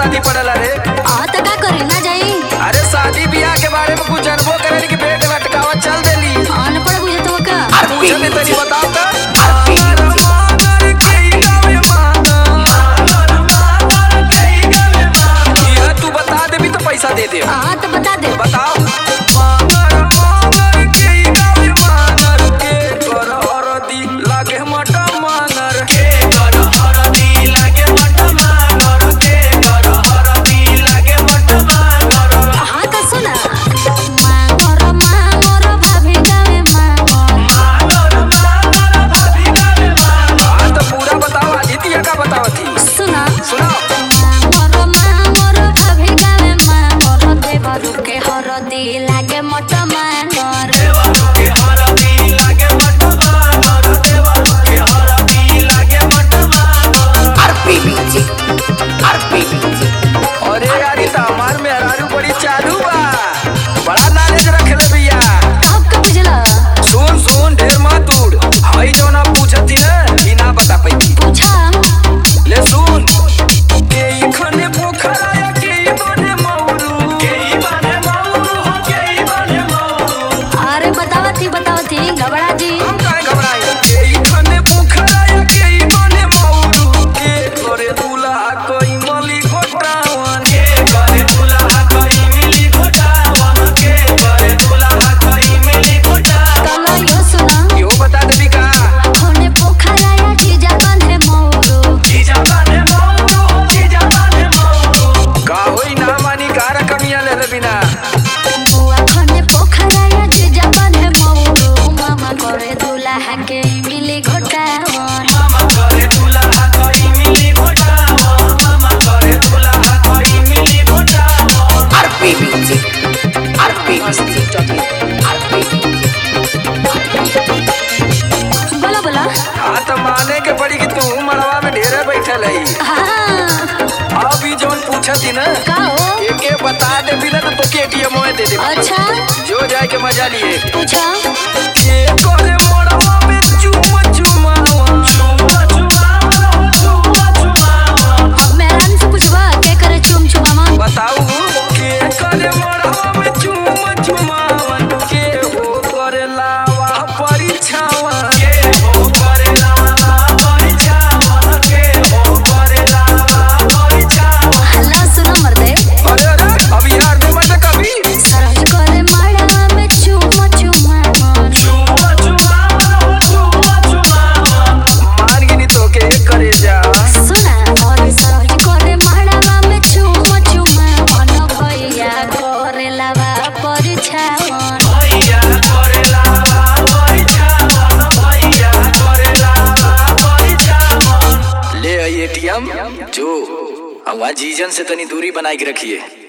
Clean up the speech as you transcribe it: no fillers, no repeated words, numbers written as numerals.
शादी पड़ल रे। हाँ तो का करे ना जाई। अरे शादी ब्याह के बारे में कुछ जानबो करे कि बेट लटकावा चल देली। अनपढ़ बुझे तो का पूछे में तनी बताओ त। ये तू बता देबी तो पैसा दे दे। हाँ तो बता दे। बताओ। हाँ तो माने के पड़ी कि तू मड़वा में ढेरे बैठल है। अभी जौन पूछा थी ना एके बता दे बिना तो तोके एटीएम में दे दे। अच्छा जो जाए के मजा लिए। पूछा ये कोरे मड़वा में चुमा चुमावा मेहरान से पूछबा के करे चुम चुमावा। बताऊ के करे मड़वा में चुमा चुमावा के हो करे लावा परीक्षावा जो हवा जीजन से तनी दूरी बनाई के रखिए।